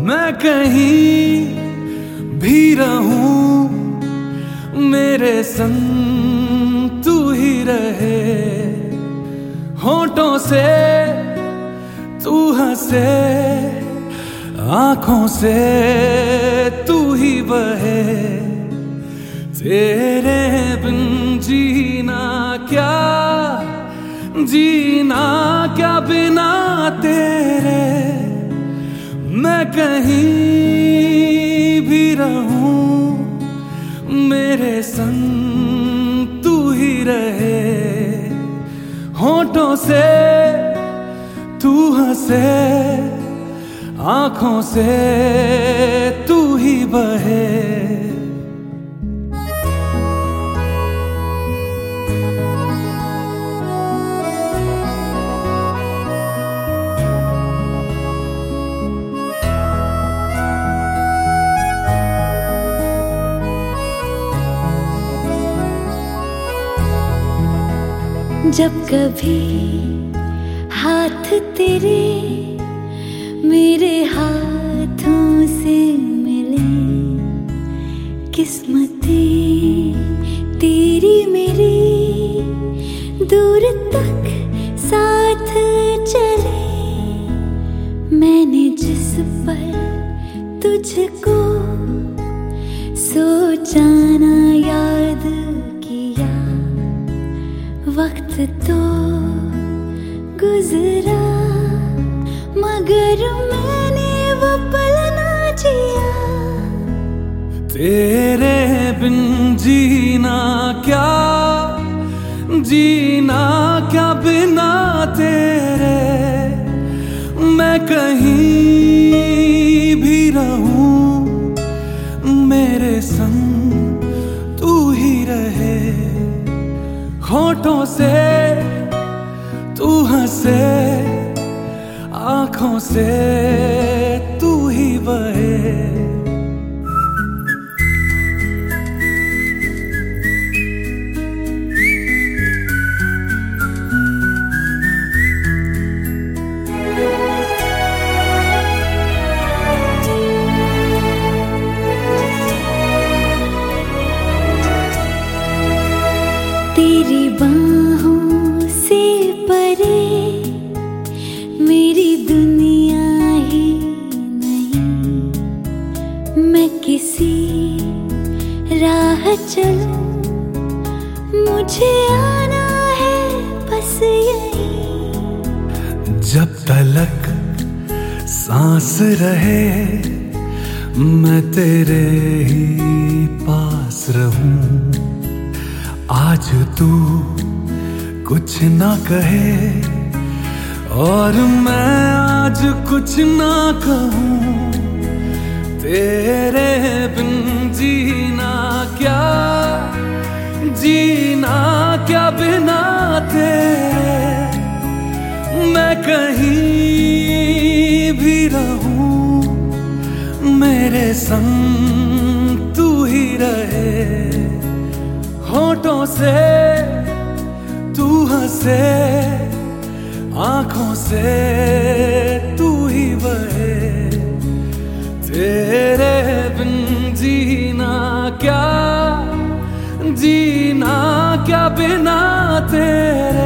मैं कहीं भी रहूं, मेरे संग तू ही रहे। होठों से तू हंसे, आंखों से तू ही बहे। तेरे बिन जीना क्या, जीना क्या बिना तेरे। मैं कहीं भी रहूं, मेरे संग तू ही रहे। होठों से तू हंसे, आंखों से तू ही बहे। जब कभी हाथ तेरे मेरे हाथों से मिले, किस्मतें तेरी मेरी दूर तक साथ चले। मैंने जिस पल तुझको सोचा ना याद किया, वक्त तो गुजरा मगर मैंने वो पल ना जिया। तेरे बिन जीना क्या, जीना क्या बिना तेरे। मैं कहीं भी रहूं, मेरे संग तू ही रहे। होठों से तू हंसे, आंखों से तू ही बहे। तेरी बाहों से परे मेरी दुनिया ही नहीं। मैं किसी राह चलूं, मुझे आना है बस यहीं। जब तलक सांस रहे, मैं तेरे ही पास रहूं। आज तू कुछ ना कहे और मैं आज कुछ ना कहूं। तेरे बिन जीना क्या, जीना क्या बिना तेरे। मैं कहीं भी रहूं, मेरे संग तू ही रहे। होठों से तू हंसे, आंखों से तू ही बहे। तेरे बिन जीना क्या, जीना क्या बिना तेरे।